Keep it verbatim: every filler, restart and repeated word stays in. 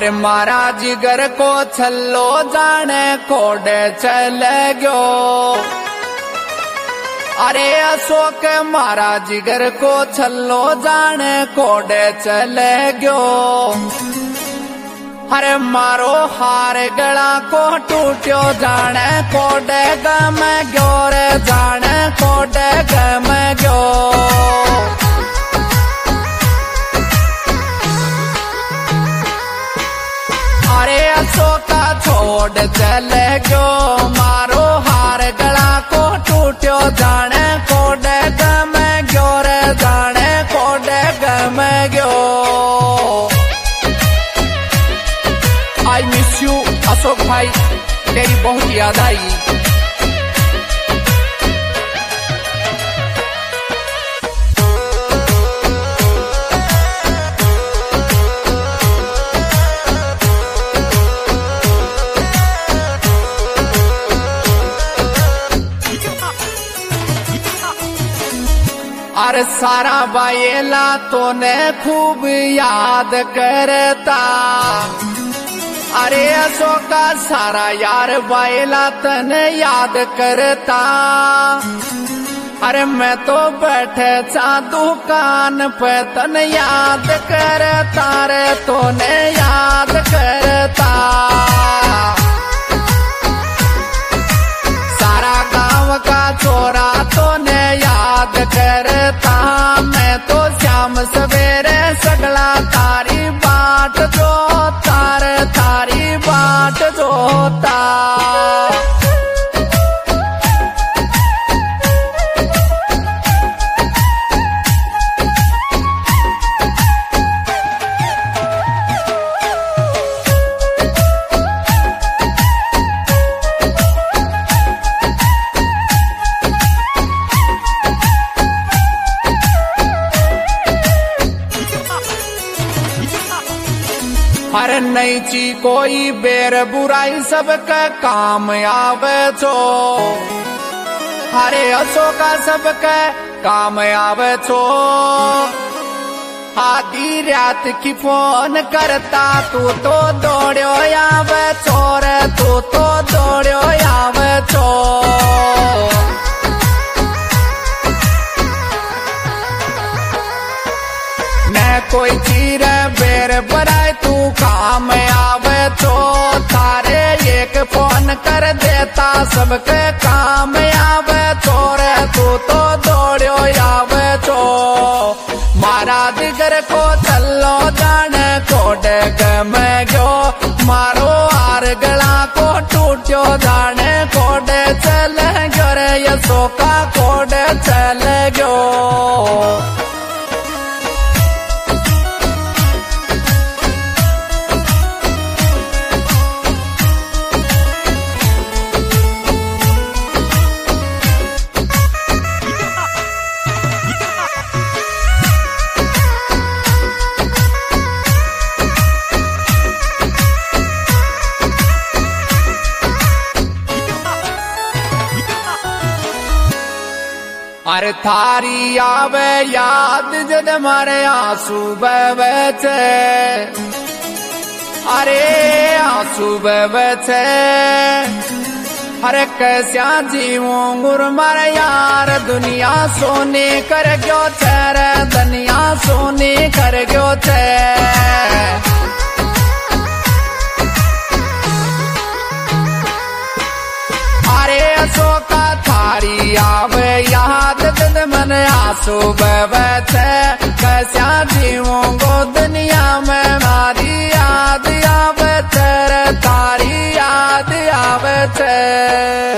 अरे मारा जिगर को छल्लो जाने कोडे चले गयो। अरे अशोक मारा जिगर को छल्लो जाने कोडे चले गयो। अरे मारो हार गला को टूट्यो जाने कोडे गम गयो रे जाने कोडे गम गयो। अरे अशोका छोड़ चले गयो मारो हार गला को टूट्यो जाने कोडे गम गयो रे जाने कोडे गम गयो। आई मिस यू अशोक भाई, तेरी बहुत याद आई। अरे सारा बायला तोने खूब याद करता। अरे अशोका सारा यार बायला तने याद करता। अरे मैं तो बैठे चा दुकान पे तने याद करता रे तोने याद करता। सारा गांव का छोरा तोने याद करता। मैं तो शाम सवेरे सगला तारी बाट जो तार तारी बाट जोता। अरे नहीं ची कोई बेर बुराई सबका काम आवे छो। अरे अशोका सबका काम आवे छो। आधी रात की फोन करता तू तो दौड़ो आवे छो रे तू तो दौड़ो आवे छो। न कोई चीर बेर बराई तू काम आवे तो तारे एक फोन कर देता सबके काम आवे तो रे तू तो दौड़ो आवे तो। मारा दिगर को चलो जाने कोडे गम गयो मारो हार गला को टूट्यो जाने कोडे चले गयो रे अशोका कोडे चले गयो। अरे थारी आवे याद जद मारे आंसू बहे छे। अरे आंसू बहे छे। अरे कैसा जीवूं गुर मारे यार दुनिया सोने कर गयो छे रे दुनिया सोने कर गयो छे। अरे अशोका थारी आवे याद जद मन आंसू बहे छे। कैसा जीवूं गो दुनिया में मारी याद आवे छे रे तारी याद आवे छे।